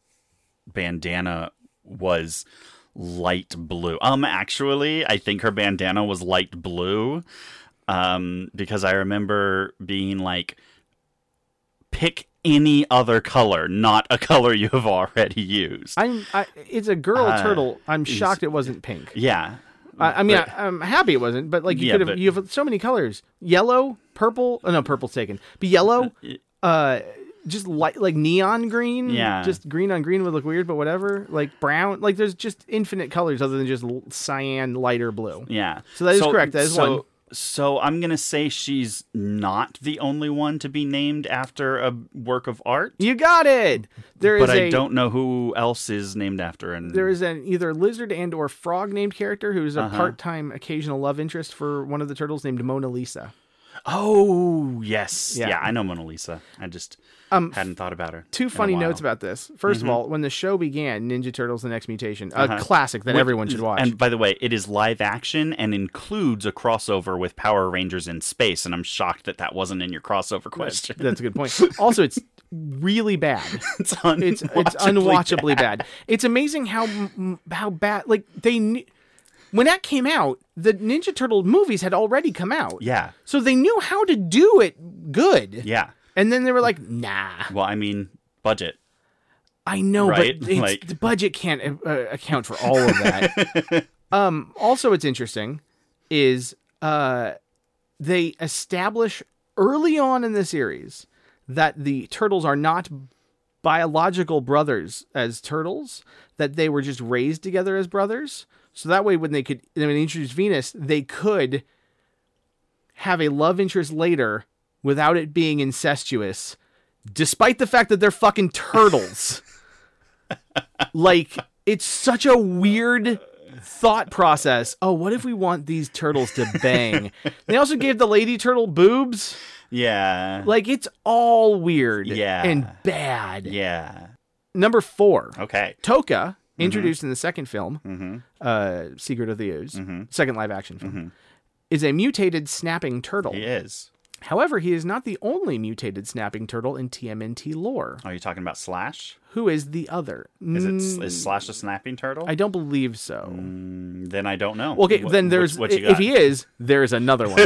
bandana was light blue. Um, actually, I think her bandana was light blue, um, because I remember being like, pick any other color, not a color you have already used. I'm. I, it's a girl Uh, turtle. I'm is- shocked it wasn't pink. yeah. I, I mean, But- I, I'm happy it wasn't, but like you Yeah, could have. but- You have so many colors: yellow, purple. Oh no, purple's taken. But yellow, uh, just light like neon green. Yeah. Just green on green would look weird, but whatever. Like brown. Like there's just infinite colors other than just l- cyan, lighter blue. Yeah. So that is correct. That is so, one. So I'm going to say she's not the only one to be named after a work of art. You got it. There is But I a. don't know who else is named after. And There is an either lizard and or frog named character who is a Uh-huh. part-time occasional love interest for one of the turtles named Mona Lisa. Oh, yes. Yeah. Yeah, I know Mona Lisa. I just Um, hadn't thought about her. Two in a funny while. notes about this. 1st of all, when the show began, Ninja Turtles: The Next Mutation, a Uh-huh. classic that With- everyone should watch. And by the way, it is live action and includes a crossover with Power Rangers in space. And I'm shocked that that wasn't in your crossover question. That's a good point. Also, it's really bad. it's It's it's unwatchably bad. It's amazing how m- how bad. Like they kn- when that came out, the Ninja Turtle movies had already come out. Yeah. So they knew how to do it good. Yeah. And then they were like, "Nah." Well, I mean, budget. I know, Right? but it's, Like- the budget can't uh, account for all of that. um, also, what's interesting is uh, they establish early on in the series that the turtles are not biological brothers as turtles, that they were just raised together as brothers. So that way, when they could, when they introduced Venus, they could have a love interest later without it being incestuous, despite the fact that they're fucking turtles. Like, it's such a weird thought process. Oh, what if we want these turtles to bang? They also gave the lady turtle boobs. Yeah. Like, it's all weird Yeah. and bad. Yeah. Number four. Okay. Toka, introduced in the second film, Mm-hmm. uh, Secret of the Ooze, Mm-hmm. second live action film, Mm-hmm. is a mutated snapping turtle. He is. However, he is not the only mutated snapping turtle in T M N T lore. Are you talking about Slash? Who is the other? Is it Mm, is Slash a snapping turtle? I don't believe so. Mm, then I don't know. Okay, What- then there's what, what you if got? he is, there's another one.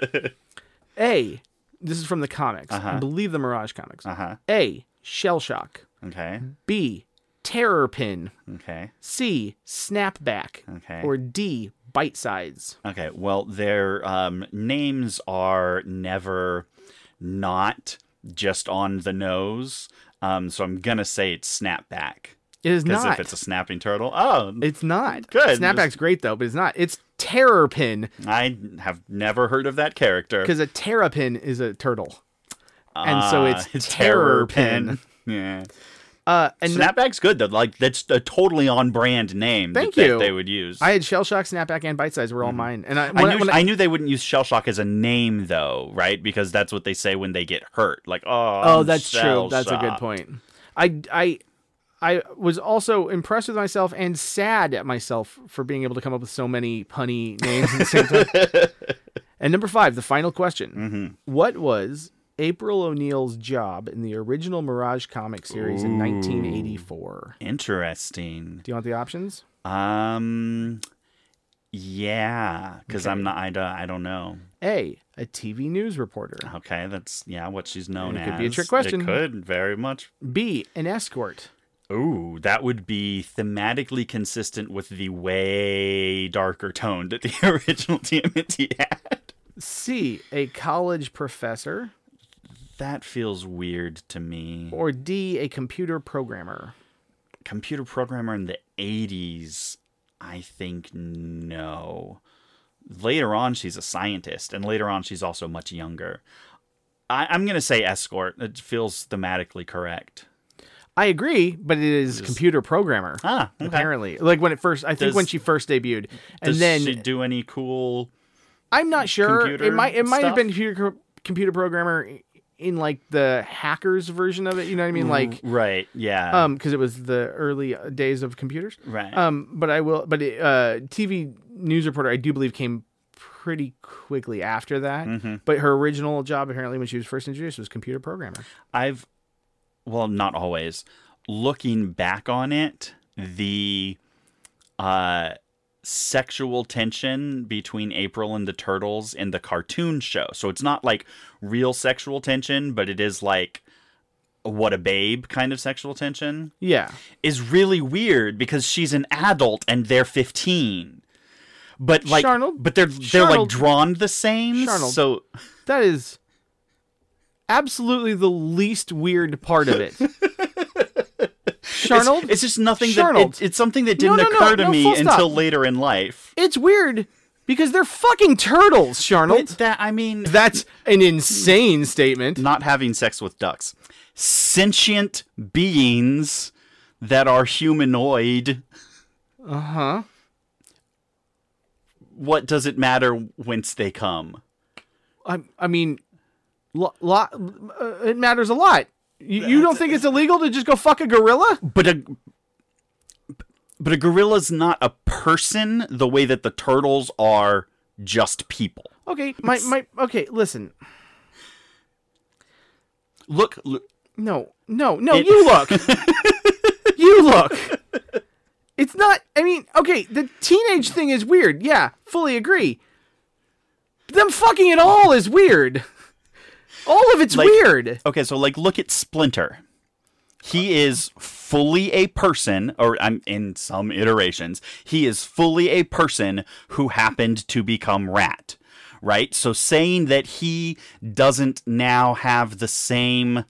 A. This is from the comics. Uh-huh. I believe the Mirage comics. Uh-huh. A. Shell Shock. Okay. B. Terror Pin. Okay. C. Snapback. Okay. Or D. Bite Sides. Okay. Well, their um, names are never not just on the nose. Um, so I'm gonna say it's Snapback. It is Because not. if it's a snapping turtle, oh, It's not. Good. Snapback's great though, but it's not. It's Terror Pin I have never heard of that character. because a Terrapin is a turtle, and so Ah, it's Terror Pin. Yeah. Uh, and Snapback's good though. Like that's a totally on brand name. Thank that, you. That they would use. I had Shell Shock, Snapback, and Bite Size were all mine. And I, I when knew when I, knew they wouldn't use shell shock as a name though, right? Because that's what they say when they get hurt. Like, oh, Oh, I'm that's true. shell That's a good shocked. point. I, I, I was also impressed with myself and sad at myself for being able to come up with so many punny names at the same time. And number five, the final question. Mm-hmm. What was April O'Neil's job in the original Mirage comic series in nineteen eighty-four? Interesting. Do you want the options? Um, yeah, because Okay. I'm not. I don't, I don't know. A, a T V news reporter. Okay, that's yeah, what she's known It as. could be a trick question. It could very much. B, an escort. Ooh, that would be thematically consistent with the way darker tone that the original T M N T had. C, a college professor. That feels weird to me. Or D, a computer programmer. Computer programmer in the eighties, I think no. Later on, she's a scientist, and later on, she's also much younger. I, I'm going to say escort. It feels thematically correct. I agree, but it is computer programmer. Ah, okay. Apparently, like when it first, I think Does- when she first debuted, and Does then she do any cool... I'm not sure. computer It might it might have stuff? been computer computer programmer in like the hackers version of it. You know what I mean? Like Right, yeah. um, because it was the early days of computers. right. Um, but I will. But it, uh, T V news reporter, I do believe, came pretty quickly after that. Mm-hmm. But her original job, apparently, when she was first introduced, was computer programmer. I've, well, not always. Looking back on it, the uh, sexual tension between April and the Turtles in the cartoon show. So it's not like real sexual tension, but it is like what a babe kind of sexual tension. Yeah. Is really weird because she's an adult and they're fifteen. But like, Sharnold? but they're they're like Sharnold. drawn the same. Sharnold. So That is absolutely the least weird part of it. Sharnold? It's, it's just nothing that Sharnold. it, it's something that No, didn't no, no, occur to no, me full stop. until later in life. It's weird because they're fucking turtles, Sharnold. But that I mean, That's an insane statement. not having sex with ducks, sentient beings that are humanoid. Uh huh. What does it matter whence they come? I, I mean, lo, lo, uh, it matters a lot. You, you don't think it's illegal to just go fuck a gorilla? But a but a gorilla's not a person the way that the turtles are just people. Okay, my, my okay, listen. Look, look No, no, no, It- you look. You look. It's not, I mean, okay, the teenage thing is weird. Yeah, fully agree. Them fucking it all is weird. All of it's Like- weird. okay, so like look at Splinter. He is fully a person, or um, in some iterations, he is fully a person who happened to become Rat, right? So saying that he doesn't now have the same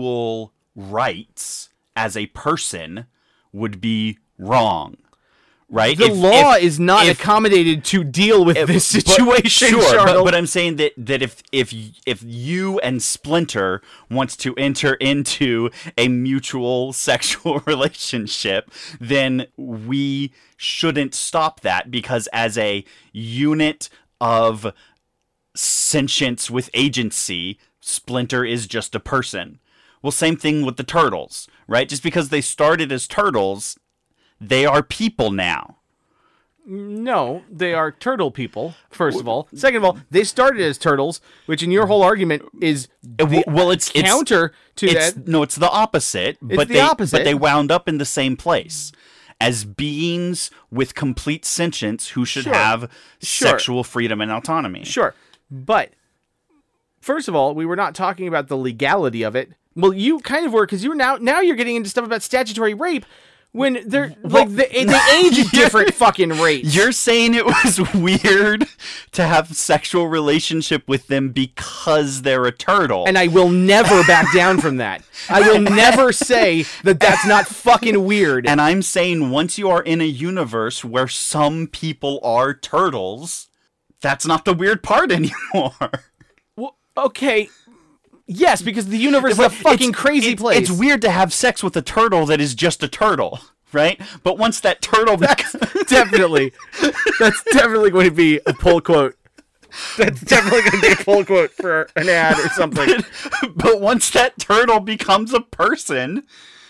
sexual rights as a person would be wrong, right? The If- law if- is not if- accommodated to deal with this situation, But, sure, Charnold. but, but I'm saying that, that if if if you and Splinter wants to enter into a mutual sexual relationship, then we shouldn't stop that, because as a unit of sentience with agency, Splinter is just a person. Well, same thing with the turtles, right? Just because they started as turtles, they are people now. No, they are turtle people, first of all. Second of all, they started as turtles, which in your whole argument is the well, it's it's- counter to It's, that. no, it's the opposite. but the they, opposite. But they wound up in the same place as beings with complete sentience who should Sure. have Sure. sexual freedom and autonomy. Sure. But, first of all, we were not talking about the legality of it. Well, you kind of were, because you're now, now you're getting into stuff about statutory rape, when they're, like, the, they age at different fucking rates. You're saying it was weird to have sexual relationship with them because they're a turtle. And I will never back down from that. I will never say that that's not fucking weird. And I'm saying once you are in a universe where some people are turtles, that's not the weird part anymore. Well, okay. Yes, because the universe is a fucking It's- crazy it's- place. It's weird to have sex with a turtle that is just a turtle, right? But once that turtle becomes... Definitely. That's definitely going to be a pull quote. That's definitely going to be a pull quote for an ad or something. but, but once that turtle becomes a person,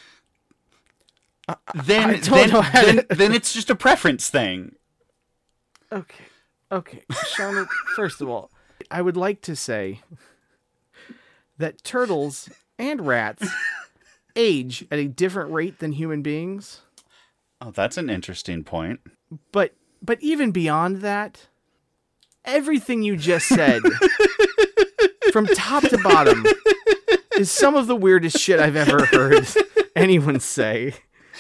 then I don't then, know how then, to- then it's just a preference thing. Okay. Okay. Charlotte, first of all, I would like to say that turtles and rats age at a different rate than human beings. Oh, that's an interesting point. But but even beyond that, everything you just said from top to bottom is some of the weirdest shit I've ever heard anyone say.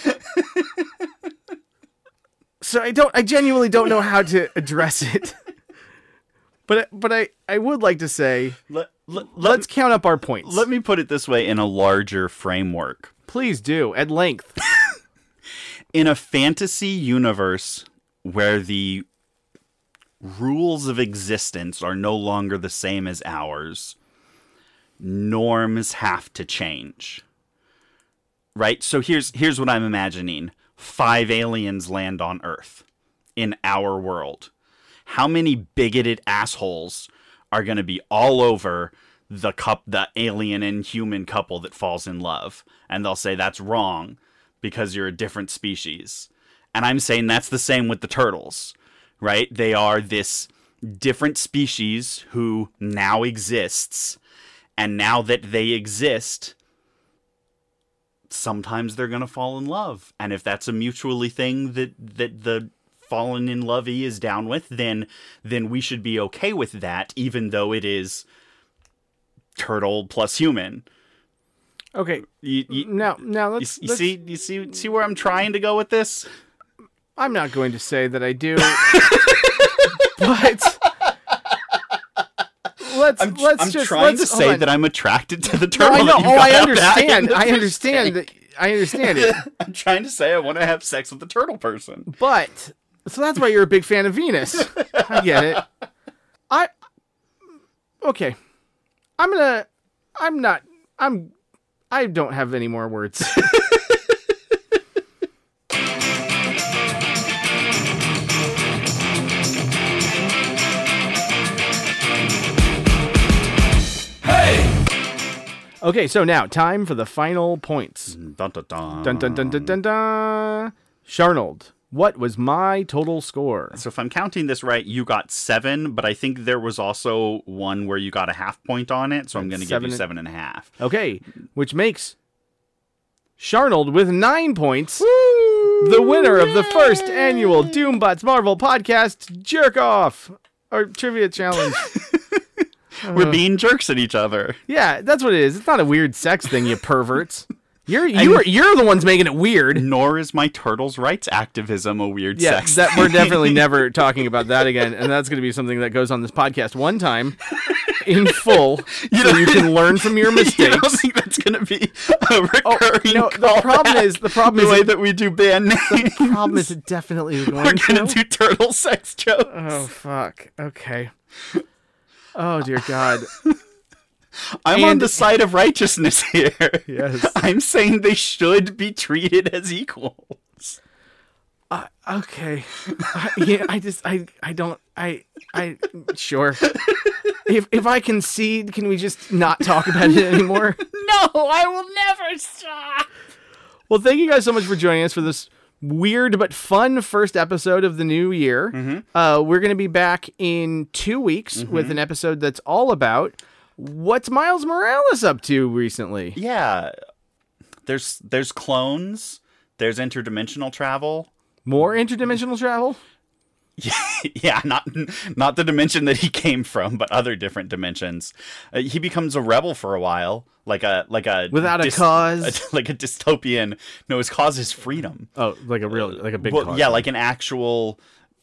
So I don't I genuinely don't know how to address it. But but I, I would like to say Let, let, let's count up our points. let me put it this way in a larger framework. Please do, at length. In a fantasy universe where the rules of existence are no longer the same as ours, norms have to change. Right? So here's here's what I'm imagining. Five aliens land on Earth in our world. How many bigoted assholes are going to be all over the cup, the alien and human couple that falls in love? And they'll say that's wrong because you're a different species. And I'm saying that's the same with the turtles, right? They are this different species who now exists. And now that they exist, sometimes they're going to fall in love. And if that's a mutually thing that, that the fallen in lovey is down with, then then we should be okay with that, even though it is turtle plus human. Okay. You, you, Now now you, let's, you let's see you see see where I'm trying to go with this? I'm not going to say that I do. But let's I'm, let's I'm just trying let's, to hold say on. that I'm attracted to the No, turtle. I know. that you Oh, I got out understand. back I in the understand that. I understand it. I'm trying to say I want to have sex with the turtle person. But so that's why you're a big fan of Venus. I get it. I okay. I'm gonna. I'm not. I'm. I don't have any more words. Okay, so now time for the final points. Dun, dun, dun. Dun dun dun dun dun dun. Sharnold, what was my total score? So if I'm counting this right, you got seven, but I think there was also one where you got a half point on it, so I'm going to give seven you and- seven and a half. Okay, which makes Sharnold with nine points the winner of the first annual Doombots Marvel Podcast Jerk Off or Trivia Challenge. We're being jerks at each other. Yeah, that's what it is. It's not a weird sex thing, you perverts. You're you're you're the ones making it weird. Nor is my turtles' rights activism a weird Yeah, sex that thing. we're definitely never talking about that again, and that's going to be something that goes on this podcast one time in full, so you can learn from your You don't mistakes. think that it's gonna be a recurring. No, the problem is the problem the is way it- that we do band names. the problem is it definitely is going We're gonna to. do turtle sex jokes. Oh fuck. Okay. Oh dear God. I'm on and- the side of righteousness here. Yes. I'm saying they should be treated as equals. Uh, okay. I, yeah, I just I I don't I I sure. If if I concede, can we just not talk about it anymore? No, I will never stop. Well, thank you guys so much for joining us for this weird but fun first episode of the new year. Mm-hmm. Uh, we're going to be back in two weeks Mm-hmm. with an episode that's all about what's Miles Morales up to recently. Yeah, there's there's clones. There's interdimensional travel. More interdimensional travel? Yeah, not not the dimension that he came from, but other different dimensions. Uh, he becomes a rebel for a while, like a like a Without a cause? a- like a dystopian. No, his cause is freedom. Oh, like a real, like a big Well, cause. yeah, like an actual.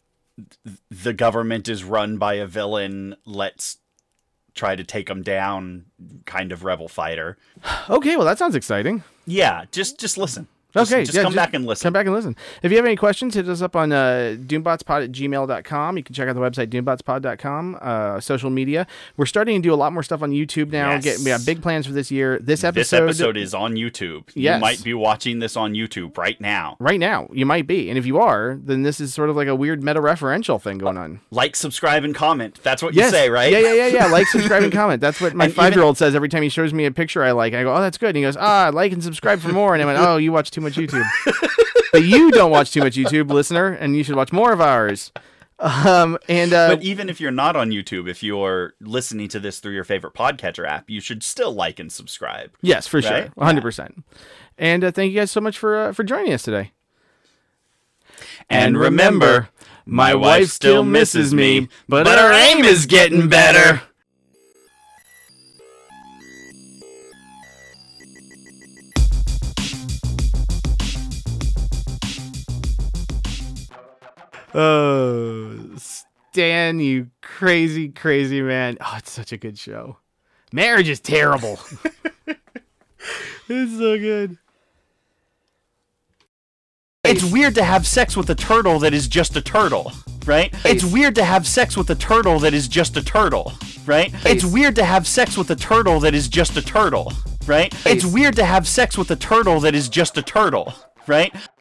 The government is run by a villain. Let's try to take him down. Kind of rebel fighter. Okay, well, that sounds exciting. Yeah, just just listen. Just, Okay, just yeah, come back and listen. Come back and listen. If you have any questions, hit us up on uh, doombotspod at gmail dot com. You can check out the website, doombotspod dot com. Uh, social media. We're starting to do a lot more stuff on YouTube now. Yes. Get, we have big plans for this year. This episode, This episode is on YouTube. Yes. You might be watching this on YouTube right now. right now, you might be. And if you are, then this is sort of like a weird meta-referential thing going on. Like, subscribe, and comment. That's what Yes. you say, right? Yeah, yeah, yeah, yeah. Like, subscribe, and comment. That's what my And even- five-year-old says every time he shows me a picture I like. I go, oh, that's good. And he goes, ah, like and subscribe for more. And I went, oh, you watch too much YouTube. But you don't watch too much YouTube, listener, and you should watch more of ours. Um, and uh, But even if you're not on YouTube, if you're listening to this through your favorite podcatcher app, you should still like and subscribe. yes, for sure, Right? one hundred percent. And uh, thank you guys so much for uh, for joining us today. And remember, my wife still misses me, but her aim is getting better. Oh, Stan, you crazy, crazy man. Oh, it's such a good show. Marriage is terrible. It's so good. It's weird to have sex with a turtle that is just a turtle, right? It's weird to have sex with a turtle that is just a turtle, right? It's weird to have sex with a turtle that is just a turtle, right? It's weird to have sex with a turtle that is just a turtle, right?